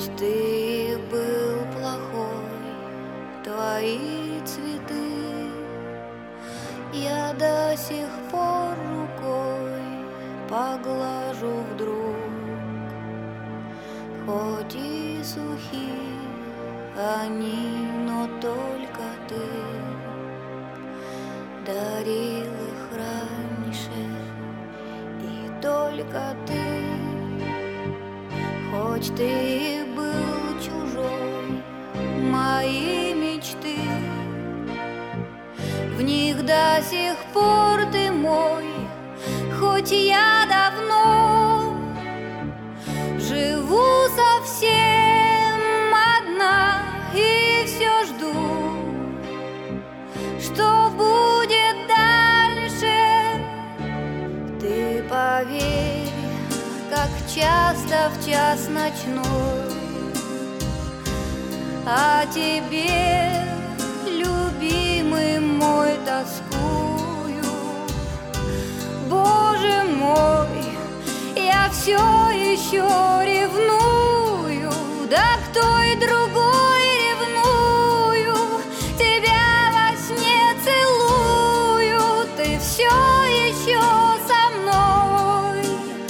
Хоть ты был плохой, твои цветы я до сих пор рукой поглажу вдруг. Хоть и сухи они, но только ты дарил их раньше, и только ты. Хоть ты был чужой, мои мечты, в них до сих пор ты мой. Хоть я давно живу совсем одна и все жду, что будет дальше. Ты поверь, как часто в час ночной о тебе, любимый мой, тоскую. Боже мой, я все еще ревную, да к той другой ревную. Тебя во сне целую, ты все еще со мной.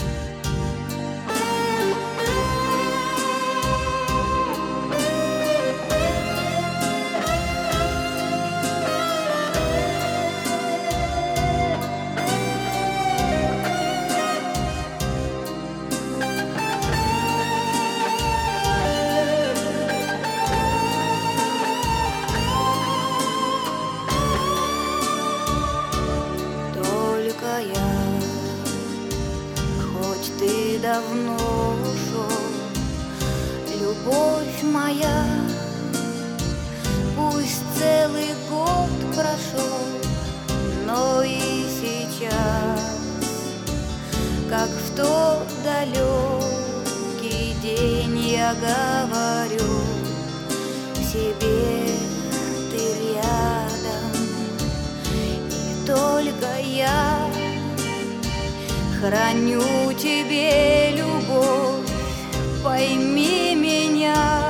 Хоть ты давно ушел, любовь моя, пусть целый год прошел, но и сейчас, как в тот далекий день, я говорю себе, ты рядом, и только я храню тебе любовь, пойми меня.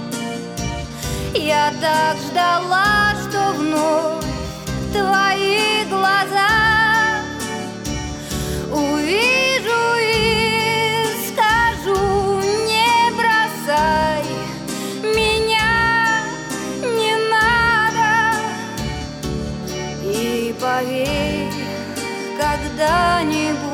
Я так ждала, что вновь твои глаза увижу и скажу: не бросай меня, не надо. И поверь, когда-нибудь